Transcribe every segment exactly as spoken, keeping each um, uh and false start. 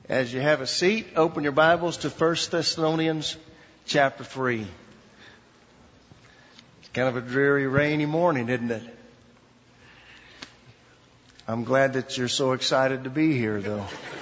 As you have a seat, open your Bibles to First Thessalonians chapter three. It's kind of a dreary, rainy morning, isn't it? I'm glad that you're so excited to be here, though.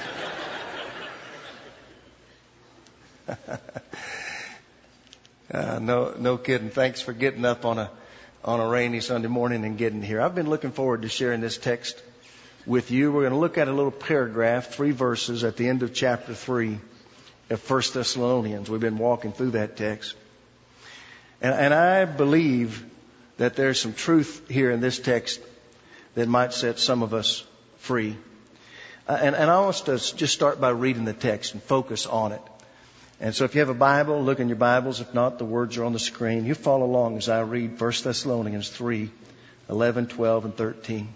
uh, no, no kidding. Thanks for getting up on a on a rainy Sunday morning and getting here. I've been looking forward to sharing this text with you. We're going to look at a little paragraph, three verses at the end of chapter three of First Thessalonians. We've been walking through that text. And, and I believe that there's some truth here in this text that might set some of us free. Uh, and, and I want us to just start by reading the text and focus on it. And so if you have a Bible, look in your Bibles. If not, the words are on the screen. You follow along as I read First Thessalonians three, eleven, twelve, and thirteen.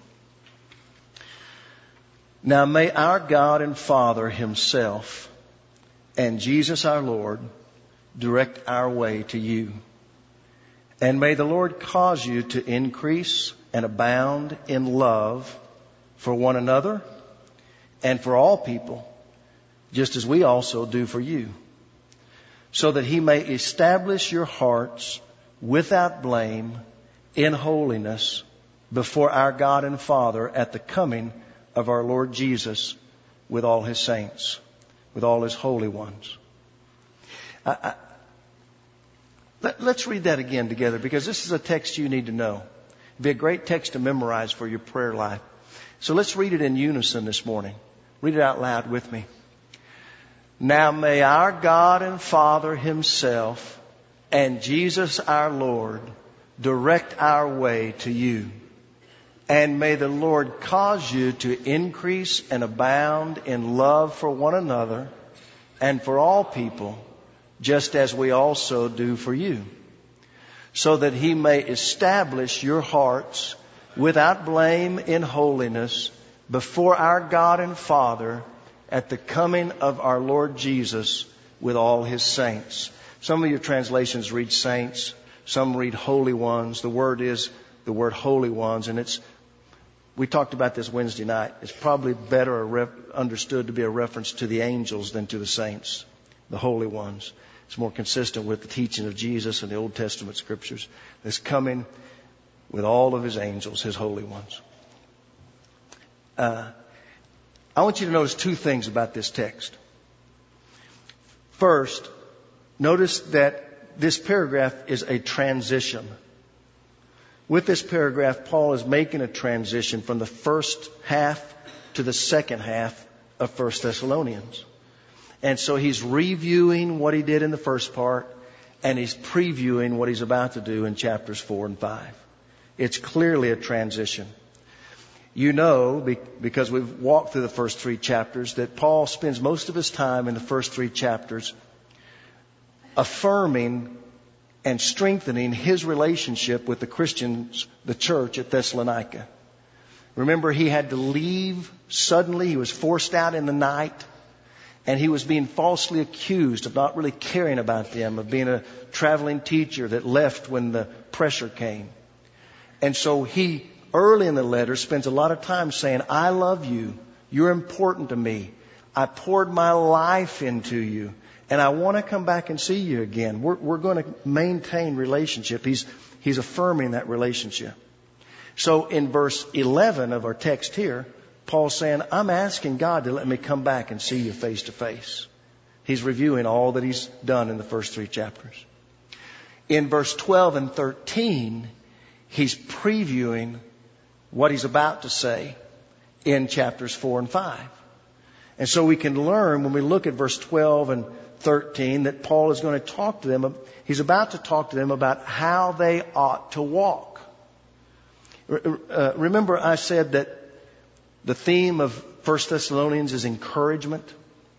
Now may our God and Father Himself and Jesus our Lord direct our way to you. And may the Lord cause you to increase and abound in love for one another and for all people, just as we also do for you, so that He may establish your hearts without blame in holiness before our God and Father at the coming of our Lord Jesus with all His saints, with all His holy ones. I, I, let, let's read that again together, because this is a text you need to know. It'd be a great text to memorize for your prayer life. So let's read it in unison this morning. Read it out loud with me. Now may our God and Father Himself and Jesus our Lord direct our way to you. And may the Lord cause you to increase and abound in love for one another and for all people, just as we also do for you, so that He may establish your hearts without blame in holiness before our God and Father at the coming of our Lord Jesus with all His saints. Some of your translations read saints, some read holy ones. The word is the word holy ones, and it's we talked about this Wednesday night. It's probably better ref- understood to be a reference to the angels than to the saints, the holy ones. It's more consistent with the teaching of Jesus and the Old Testament scriptures. That's coming with all of His angels, His holy ones. Uh, I want you to notice two things about this text. First, notice that this paragraph is a transition. With this paragraph, Paul is making a transition from the first half to the second half of First Thessalonians. And so he's reviewing what he did in the first part, and he's previewing what he's about to do in chapters four and five. It's clearly a transition. You know, because we've walked through the first three chapters, that Paul spends most of his time in the first three chapters affirming and strengthening his relationship with the Christians, the church at Thessalonica. Remember, he had to leave suddenly. He was forced out in the night, and he was being falsely accused of not really caring about them, of being a traveling teacher that left when the pressure came. And so he, early in the letter, spends a lot of time saying, I love you. You're important to me. I poured my life into you. And I want to come back and see you again. We're, we're going to maintain relationship. He's, he's affirming that relationship. So in verse eleven of our text here, Paul's saying, I'm asking God to let me come back and see you face to face. He's reviewing all that he's done in the first three chapters. In verse twelve and thirteen, he's previewing what he's about to say in chapters four and five. And so we can learn when we look at verse twelve and thirteen that Paul is going to talk to them. He's about to talk to them about how they ought to walk. Uh, remember I said that the theme of First Thessalonians is encouragement.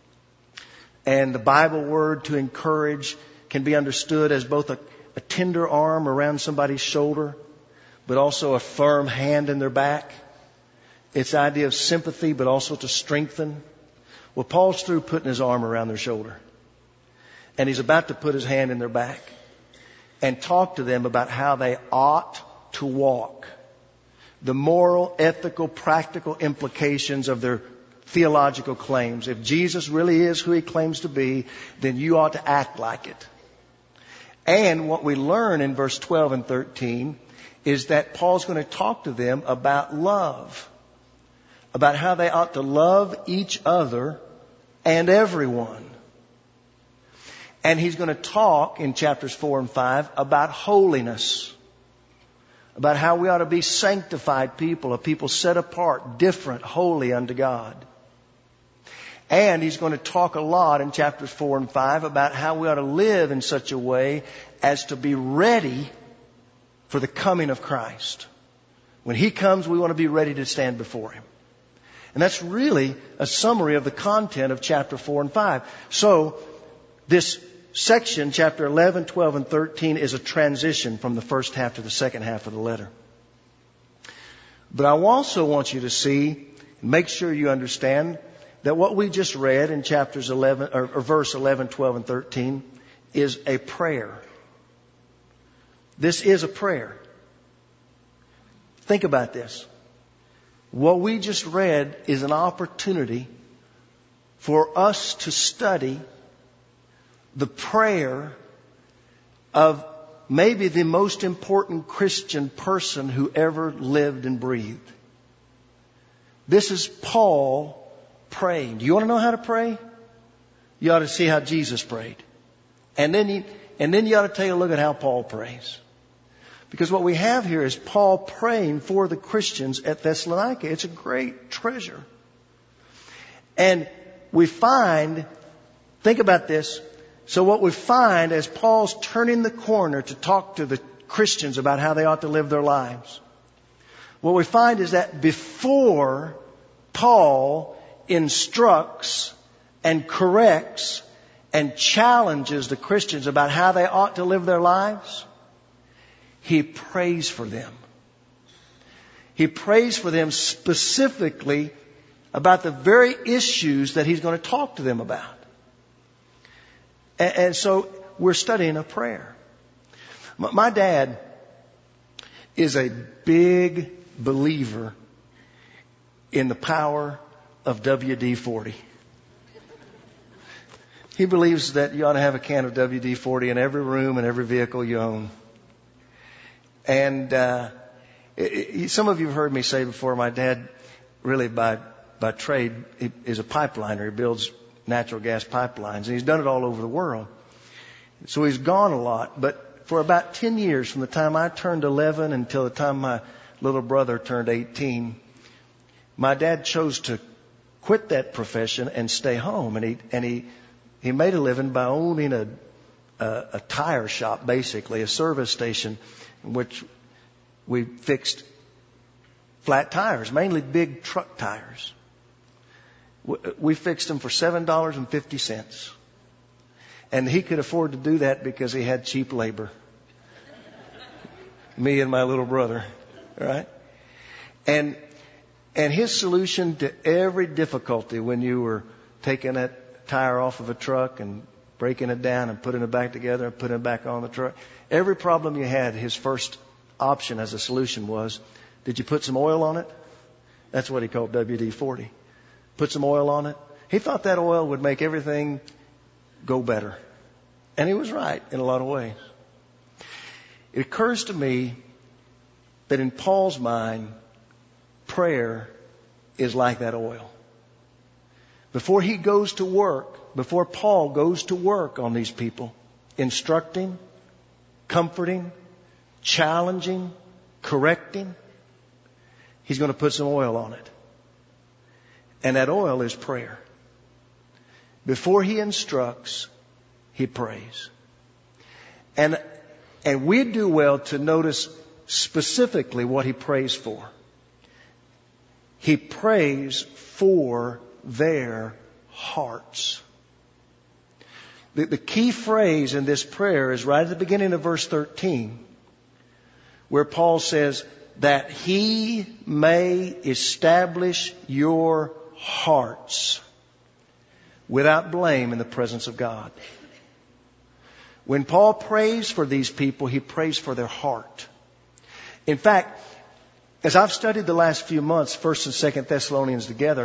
And the Bible word to encourage can be understood as both a, a tender arm around somebody's shoulder, but also a firm hand in their back. It's the idea of sympathy, but also to strengthen. Well, Paul's through putting his arm around their shoulder. And he's about to put his hand in their back and talk to them about how they ought to walk. The moral, ethical, practical implications of their theological claims. If Jesus really is who he claims to be, then you ought to act like it. And what we learn in verse twelve and thirteen is that Paul's going to talk to them about love, about how they ought to love each other and everyone. And he's going to talk in chapters four and five about holiness, about how we ought to be sanctified people, a people set apart, different, holy unto God. And he's going to talk a lot in chapters four and five about how we ought to live in such a way as to be ready for the coming of Christ. When he comes, we want to be ready to stand before him. And that's really a summary of the content of chapter four and five. So this section, chapter eleven, twelve, and thirteen, is a transition from the first half to the second half of the letter. But I also want you to see, make sure you understand, that what we just read in chapters eleven, or, or verse eleven, twelve, and thirteen is a prayer. This is a prayer. Think about this. What we just read is an opportunity for us to study the prayer of maybe the most important Christian person who ever lived and breathed. This is Paul praying. Do you want to know how to pray? You ought to see how Jesus prayed. And then you, and then you ought to take a look at how Paul prays. Because what we have here is Paul praying for the Christians at Thessalonica. It's a great treasure. And we find, think about this. So what we find as Paul's turning the corner to talk to the Christians about how they ought to live their lives, what we find is that before Paul instructs and corrects and challenges the Christians about how they ought to live their lives, he prays for them. He prays for them specifically about the very issues that he's going to talk to them about. And, and so we're studying a prayer. My, my dad is a big believer in the power of W D forty. He believes that you ought to have a can of W D forty in every room and every vehicle you own. And uh, it, it, some of you have heard me say before, my dad really by by trade he is a pipeliner. He builds natural gas pipelines, and he's done it all over the world. So he's gone a lot. But for about ten years, from the time I turned eleven until the time my little brother turned eighteen, my dad chose to quit that profession and stay home. And he and he he made a living by owning a a, a tire shop, basically a service station, in which we fixed flat tires, mainly big truck tires. We fixed them for seven dollars and fifty cents. And he could afford to do that because he had cheap labor. Me and my little brother, right? And and his solution to every difficulty when you were taking that tire off of a truck and breaking it down and putting it back together and putting it back on the truck, every problem you had, his first option as a solution was, did you put some oil on it? That's what he called W D forty. Put some oil on it. He thought that oil would make everything go better. And he was right in a lot of ways. It occurs to me that in Paul's mind, prayer is like that oil. Before he goes to work, before Paul goes to work on these people, instructing, comforting, challenging, correcting, he's going to put some oil on it. And that oil is prayer. Before he instructs, he prays. And, and we do well to notice specifically what he prays for. He prays for their hearts. The, the key phrase in this prayer is right at the beginning of verse thirteen, where Paul says that he may establish your hearts without blame in the presence of God. When Paul prays for these people, he prays for their heart. In fact, as I've studied the last few months, First and Second Thessalonians together,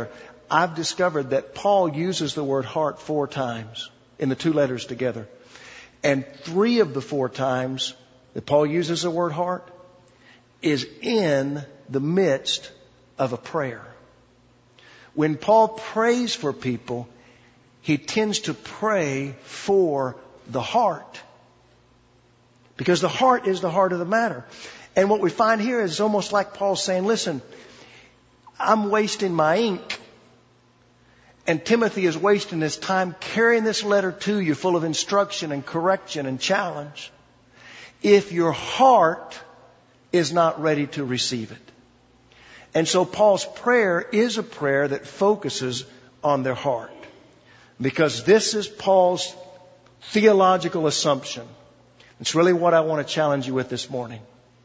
I've discovered that Paul uses the word heart four times in the two letters together. And three of the four times that Paul uses the word heart is in the midst of a prayer. When Paul prays for people, he tends to pray for the heart. Because the heart is the heart of the matter. And what we find here is almost like Paul saying, listen, I'm wasting my ink. And Timothy is wasting his time carrying this letter to you full of instruction and correction and challenge. If your heart is not ready to receive it. And so Paul's prayer is a prayer that focuses on their heart. Because this is Paul's theological assumption. It's really what I want to challenge you with this morning.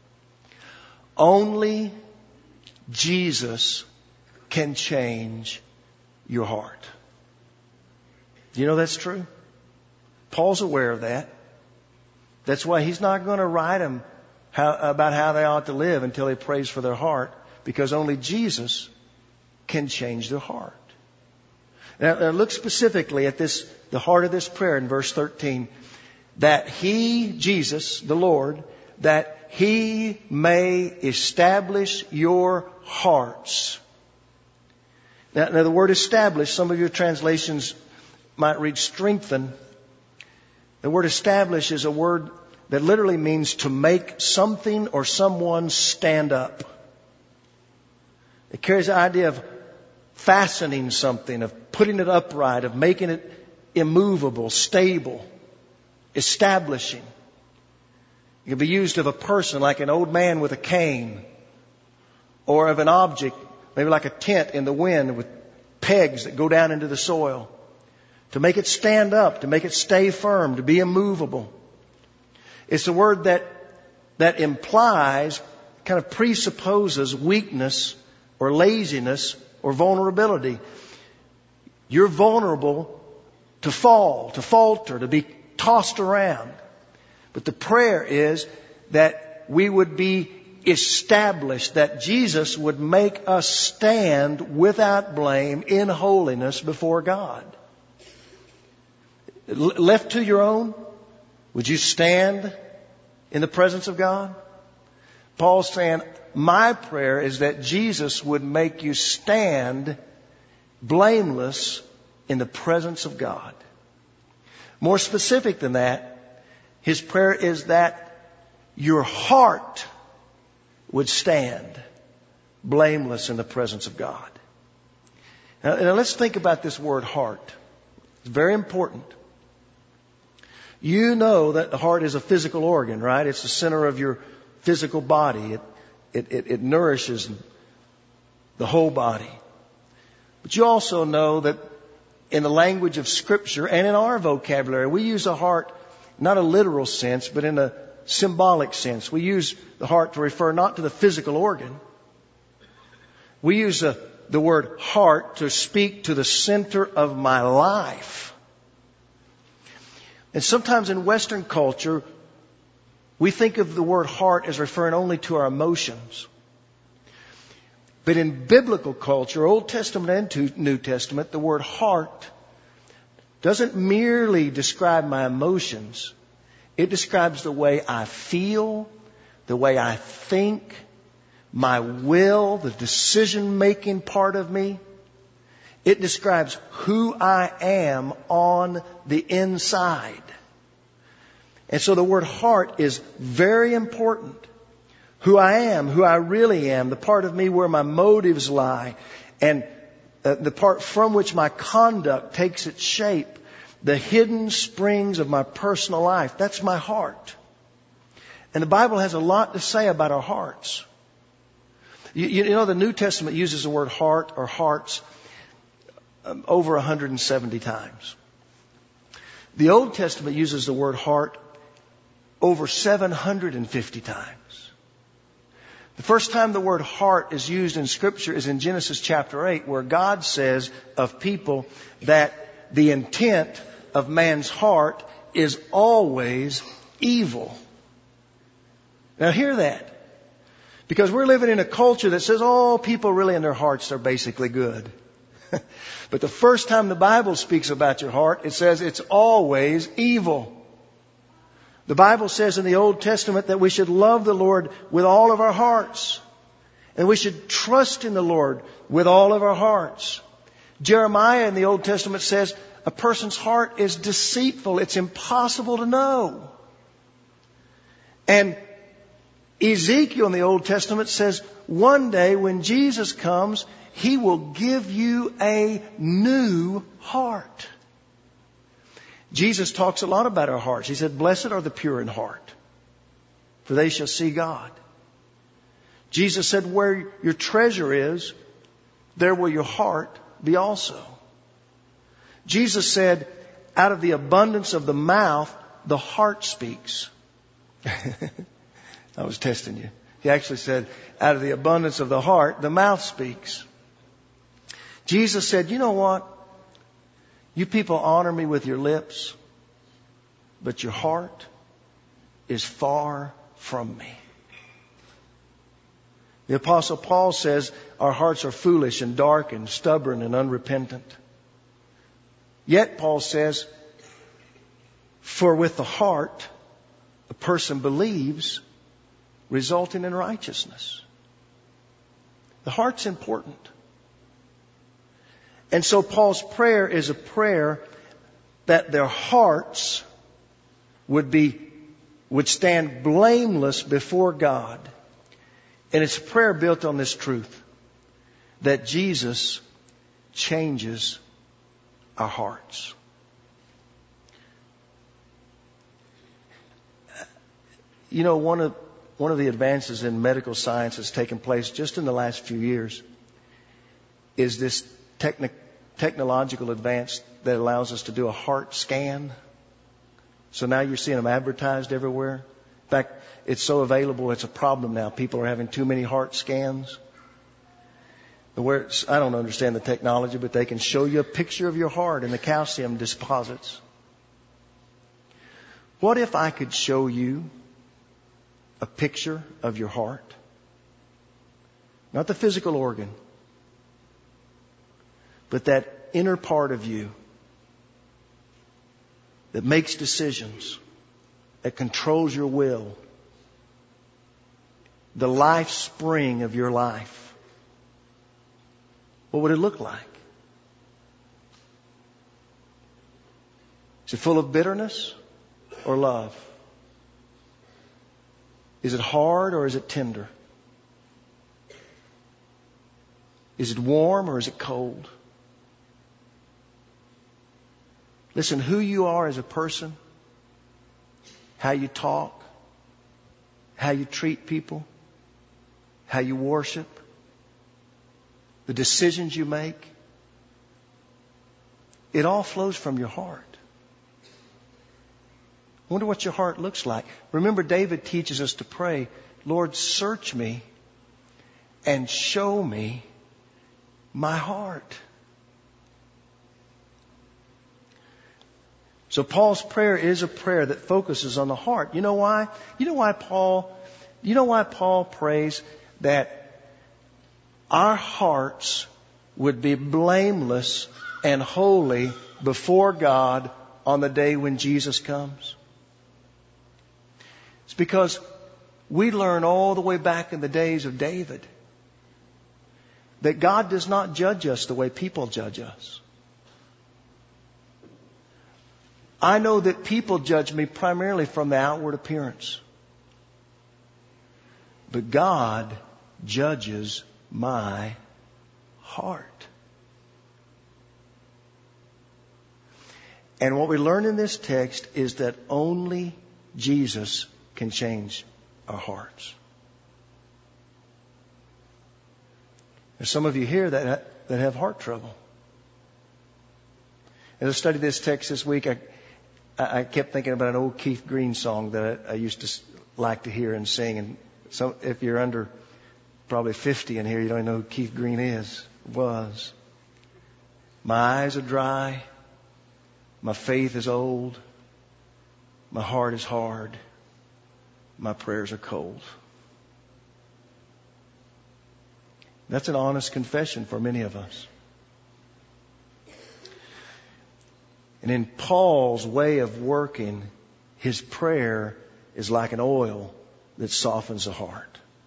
Only Jesus can change your heart. Do you know that's true? Paul's aware of that. That's why he's not going to write them how, about how they ought to live until he prays for their heart. Because only Jesus can change their heart. Now, now look specifically at this, the heart of this prayer in verse thirteen. That He, Jesus, the Lord, that He may establish your hearts. Now, now the word establish, some of your translations might read strengthen. The word establish is a word that literally means to make something or someone stand up. It carries the idea of fastening something, of putting it upright, of making it immovable, stable, establishing. It can be used of a person like an old man with a cane, or of an object, maybe like a tent in the wind with pegs that go down into the soil. To make it stand up, to make it stay firm, to be immovable. It's a word that, that implies, kind of presupposes weakness or laziness or vulnerability. You're vulnerable to fall, to falter, to be tossed around. But the prayer is that we would be established, that Jesus would make us stand without blame in holiness before God. Left to your own, would you stand in the presence of God? Paul's saying, my prayer is that Jesus would make you stand blameless in the presence of God. More specific than that, his prayer is that your heart would stand blameless in the presence of God. Now, now let's think about this word heart. It's very important. You know that the heart is a physical organ, right? It's the center of your physical body. It, it, it, it nourishes the whole body. But you also know that in the language of Scripture and in our vocabulary, we use the heart not a literal sense, but in a symbolic sense. We use the heart to refer not to the physical organ. We use the, the word heart to speak to the center of my life. And sometimes in Western culture, we think of the word heart as referring only to our emotions. But in biblical culture, Old Testament and New Testament, the word heart doesn't merely describe my emotions. It describes the way I feel, the way I think, my will, the decision-making part of me. It describes who I am on the inside. And so the word heart is very important. Who I am, who I really am, the part of me where my motives lie, and uh, the part from which my conduct takes its shape, the hidden springs of my personal life. That's my heart. And the Bible has a lot to say about our hearts. You, you know, the New Testament uses the word heart or hearts um, over one hundred seventy times. The Old Testament uses the word heart over seven hundred fifty times. The first time the word heart is used in Scripture is in Genesis chapter eight, where God says of people that the intent of man's heart is always evil. Now hear that. Because we're living in a culture that says, oh, people really in their hearts are basically good. But the first time the Bible speaks about your heart, it says it's always evil. The Bible says in the Old Testament that we should love the Lord with all of our hearts. And we should trust in the Lord with all of our hearts. Jeremiah in the Old Testament says a person's heart is deceitful. It's impossible to know. And Ezekiel in the Old Testament says one day when Jesus comes, He will give you a new heart. Jesus talks a lot about our hearts. He said, blessed are the pure in heart, for they shall see God. Jesus said, where your treasure is, there will your heart be also. Jesus said, out of the abundance of the mouth, the heart speaks. I was testing you. He actually said, out of the abundance of the heart, the mouth speaks. Jesus said, you know what? You people honor me with your lips, but your heart is far from me. The Apostle Paul says our hearts are foolish and dark and stubborn and unrepentant. Yet Paul says, for with the heart a person believes, resulting in righteousness. The heart's important. And so Paul's prayer is a prayer that their hearts would be, would stand blameless before God. And it's a prayer built on this truth, that Jesus changes our hearts. You know, one of, one of the advances in medical science that's taken place just in the last few years is this technic, technological advance that allows us to do a heart scan. So now you're seeing them advertised everywhere. In fact, it's so available, it's a problem now. People are having too many heart scans. Where I don't understand the technology, but they can show you a picture of your heart and the calcium deposits. What if I could show you a picture of your heart? Not the physical organ, but that inner part of you that makes decisions, that controls your will, the life spring of your life. What would it look like? Is it full of bitterness or love? Is it hard or is it tender? Is it warm or is it cold? Listen, who you are as a person, how you talk, how you treat people, how you worship, the decisions you make, it all flows from your heart. I wonder what your heart looks like. Remember, David teaches us to pray, Lord, search me and show me my heart. So Paul's prayer is a prayer that focuses on the heart. You know why? You know why Paul, you know why Paul prays that our hearts would be blameless and holy before God on the day when Jesus comes? It's because we learn all the way back in the days of David that God does not judge us the way people judge us. I know that people judge me primarily from the outward appearance. But God judges my heart. And what we learn in this text is that only Jesus can change our hearts. There's some of you here that that have heart trouble. As I studied this text this week, I, I kept thinking about an old Keith Green song that I, I used to like to hear and sing. And so if you're under probably fifty in here, you don't know who Keith Green is, was. My eyes are dry. My faith is old. My heart is hard. My prayers are cold. That's an honest confession for many of us. And in Paul's way of working, his prayer is like an oil that softens the heart.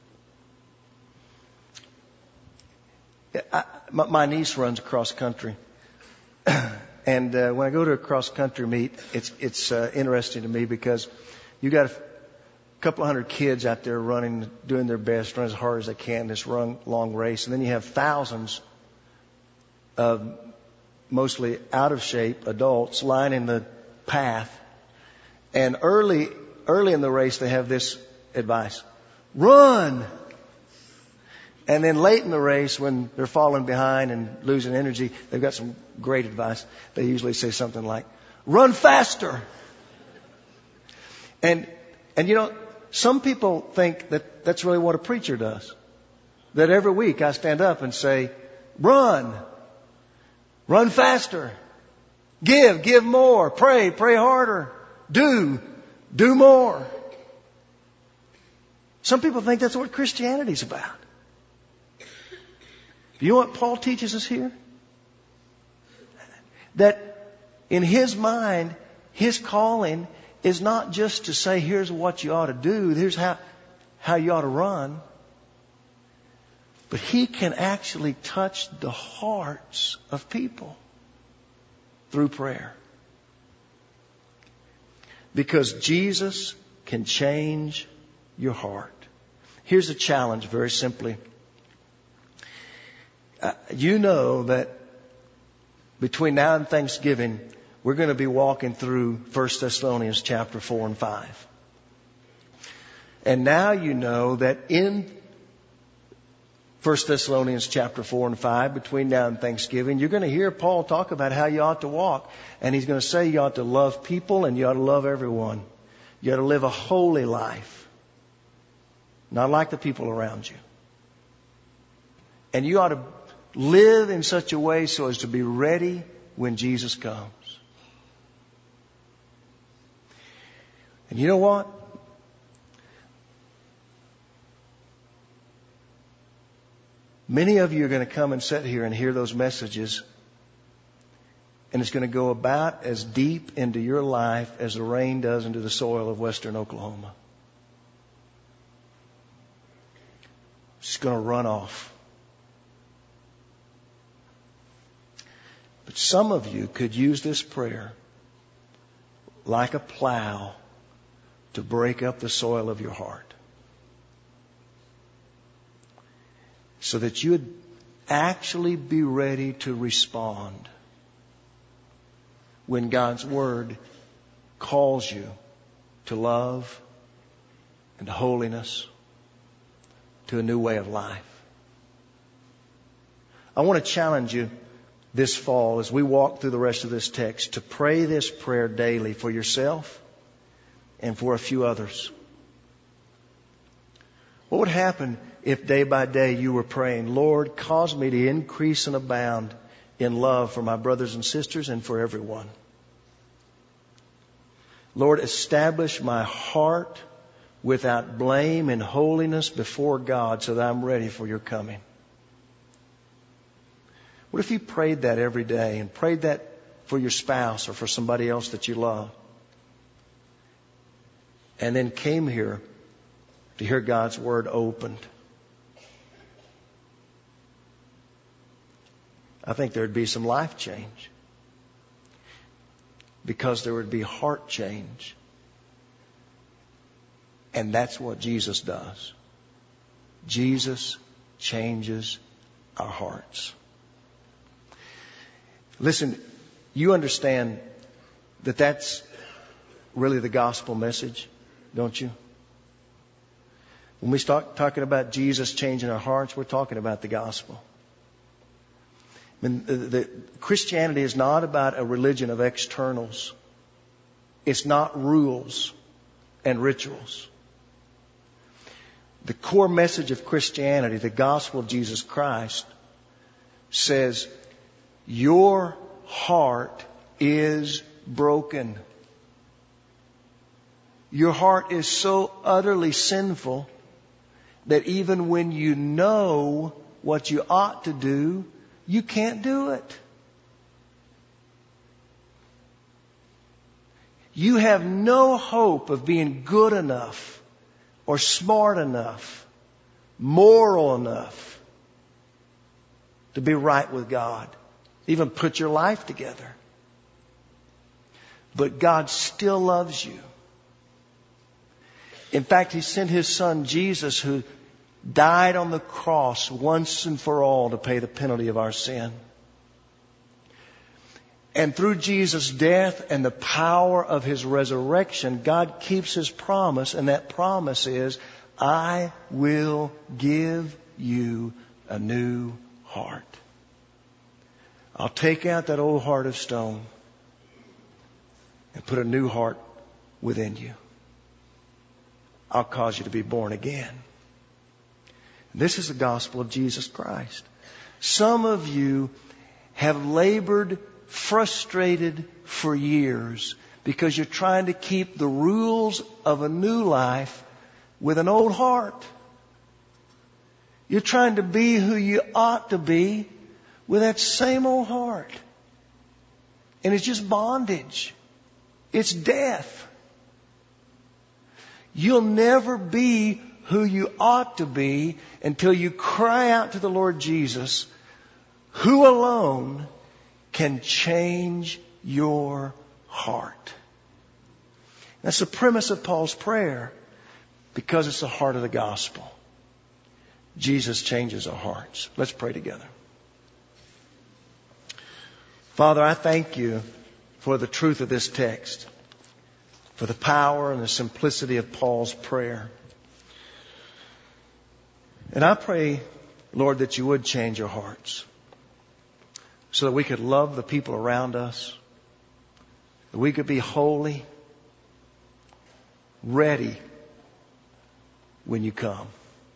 I, my, my niece runs cross country. And uh, when I go to a cross country meet, it's it's uh, interesting to me because you got a couple of hundred kids out there running, doing their best, running as hard as they can this run long race, and then you have thousands of mostly out of shape adults lining the path. And early early in the race, they have this advice: run. And then late in the race, when they're falling behind and losing energy, they've got some great advice. They usually say something like, run faster. And, and you know, some people think that that's really what a preacher does. That every week I stand up and say, run, run faster, give, give more, pray, pray harder, do, do more. Some people think that's what Christianity's about. You know what Paul teaches us here? That in his mind, his calling is not just to say, here's what you ought to do, here's how, how you ought to run. But he can actually touch the hearts of people through prayer. Because Jesus can change your heart. Here's a challenge, very simply. Uh, you know that between now and Thanksgiving, we're going to be walking through First Thessalonians chapter four and five. And now you know that in First Thessalonians chapter four and five, between now and Thanksgiving, you're going to hear Paul talk about how you ought to walk. And he's going to say you ought to love people and you ought to love everyone. You ought to live a holy life. Not like the people around you. And you ought to live in such a way so as to be ready when Jesus comes. And you know what? Many of you are going to come and sit here and hear those messages, and it's going to go about as deep into your life as the rain does into the soil of western Oklahoma. It's going to run off. But some of you could use this prayer like a plow to break up the soil of your heart. So that you would actually be ready to respond when God's Word calls you to love and to holiness, to a new way of life. I want to challenge you this fall, as we walk through the rest of this text, to pray this prayer daily for yourself and for a few others. What would happen if day by day you were praying, Lord, cause me to increase and abound in love for my brothers and sisters and for everyone. Lord, establish my heart without blame and holiness before God so that I'm ready for your coming. What if you prayed that every day and prayed that for your spouse or for somebody else that you love? And then came here to hear God's Word opened. I think there would be some life change. Because there would be heart change. And that's what Jesus does. Jesus changes our hearts. Listen, you understand that that's really the gospel message, don't you? When we start talking about Jesus changing our hearts, we're talking about the gospel. I mean, the, the, Christianity is not about a religion of externals. It's not rules and rituals. The core message of Christianity, the gospel of Jesus Christ, says, your heart is broken. Your heart is so utterly sinful that even when you know what you ought to do, you can't do it. You have no hope of being good enough or smart enough, moral enough to be right with God, even put your life together. But God still loves you. In fact, He sent His Son Jesus, who died on the cross once and for all to pay the penalty of our sin. And through Jesus' death and the power of His resurrection, God keeps His promise, and that promise is, I will give you a new heart. I'll take out that old heart of stone and put a new heart within you. I'll cause you to be born again. This is the gospel of Jesus Christ. Some of you have labored, frustrated for years because you're trying to keep the rules of a new life with an old heart. You're trying to be who you ought to be with that same old heart. And it's just bondage. It's death. You'll never be who you ought to be until you cry out to the Lord Jesus, who alone can change your heart. That's the premise of Paul's prayer, because it's the heart of the gospel. Jesus changes our hearts. Let's pray together. Father, I thank you for the truth of this text, for the power and the simplicity of Paul's prayer. And I pray, Lord, that you would change our hearts so that we could love the people around us, that we could be holy, ready when you come.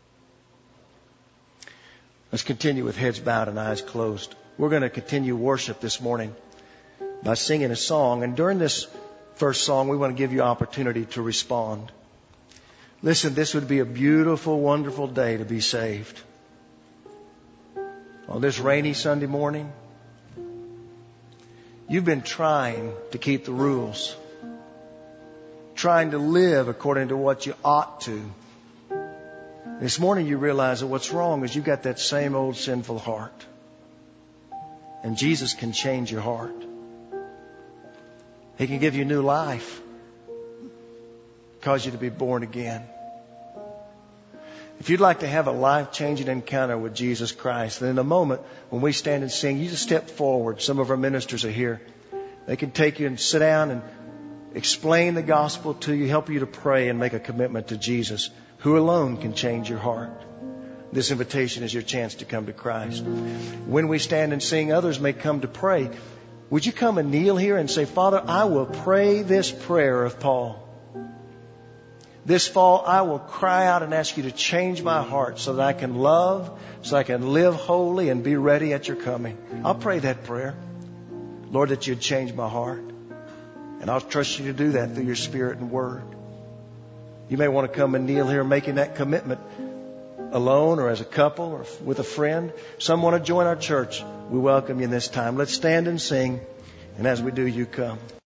Let's continue with heads bowed and eyes closed. We're going to continue worship this morning by singing a song. And during this first song, we want to give you opportunity to respond. Listen, this would be a beautiful, wonderful day to be saved. On this rainy Sunday morning, you've been trying to keep the rules, trying to live according to what you ought to. This morning you realize that what's wrong is you've got that same old sinful heart. And Jesus can change your heart. He can give you new life, cause you to be born again. If you'd like to have a life-changing encounter with Jesus Christ, then in a moment when we stand and sing, you just step forward. Some of our ministers are here. They can take you and sit down and explain the gospel to you, help you to pray and make a commitment to Jesus, who alone can change your heart. This invitation is your chance to come to Christ. When we stand and sing, others may come to pray. Would you come and kneel here and say, Father, I will pray this prayer of Paul. This fall, I will cry out and ask you to change my heart so that I can love, so I can live holy and be ready at your coming. I'll pray that prayer. Lord, that you'd change my heart. And I'll trust you to do that through your Spirit and Word. You may want to come and kneel here making that commitment alone or as a couple or with a friend. Some want to join our church. We welcome you in this time. Let's stand and sing. And as we do, you come.